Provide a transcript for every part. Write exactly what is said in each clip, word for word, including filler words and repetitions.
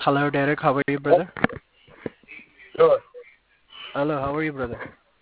Hello, Derek. How are you, brother? Good. Hello, how are you, brother?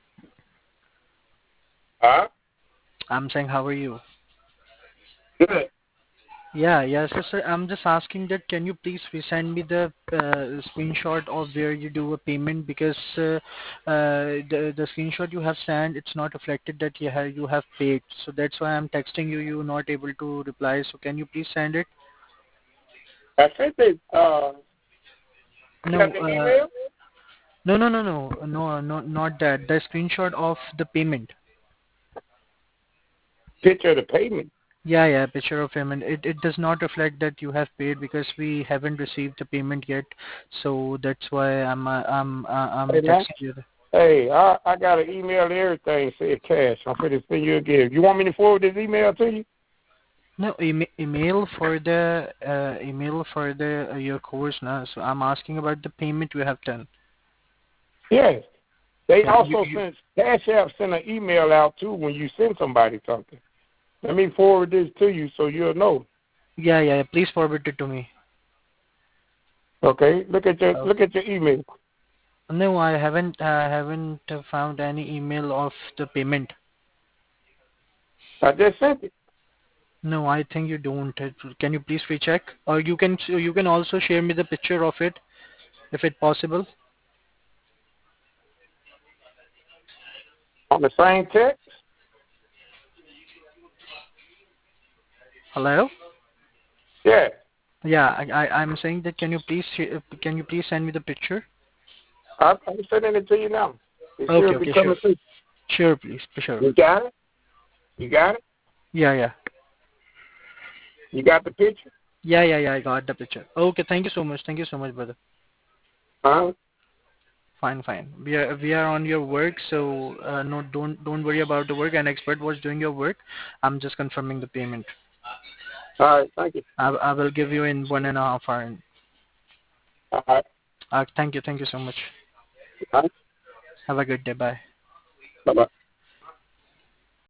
Huh? I'm saying, how are you? Good. Yeah, yes, sir. sir, I'm just asking that can you please resend me the uh, screenshot of where you do a payment because uh, uh, the the screenshot you have sent it's not reflected that you have you have paid. So that's why I'm texting you. You're not able to reply. So can you please send it? I sent it. Uh, you No, got the uh, email? no, no, no, no, no, no, not that. The screenshot of the payment. Picture of the payment. Yeah, yeah, picture of payment. It it does not reflect that you have paid because we haven't received the payment yet. So that's why I'm uh, I'm uh, I'm Hey, man. texting you. Hey, I, I got an email and everything said cash. I'm finna send you a gift. You want me to forward this email to you? No, ema email for the uh, email for the uh, your course now. So I'm asking about the payment you have done. Yes. They Yeah, you, also you, sent, Cash App sent an email out too when you send somebody something. Let me forward this to you so you'll know. yeah, yeah. Please forward it to me. Okay? Look at your Okay. look at your email. No, I haven't I haven't uh, found any email of the payment. I just sent it. No, I think you don't. Uh, Can you please recheck? Or you can you can also share me the picture of it if it possible. On the same text? Hello? Yeah. Yeah, I, I I'm saying that can you please sh- uh, can you please send me the picture? I, I'm sending it to you now. It Okay, should be okay, sure. coming through. Sure, please. Sure. You got it? You got it? Yeah, yeah. You got the picture? Yeah, yeah, yeah, I got the picture. Okay, thank you so much. Thank you so much, brother. Huh? Fine, fine. We are we are on your work, so uh, no don't don't worry about the work. An expert was doing your work. I'm just confirming the payment. All right, thank you. I I will give you in one and a half hour. All right. Uh, thank you, thank you so much. All right. Have a good day. Bye. Bye-bye.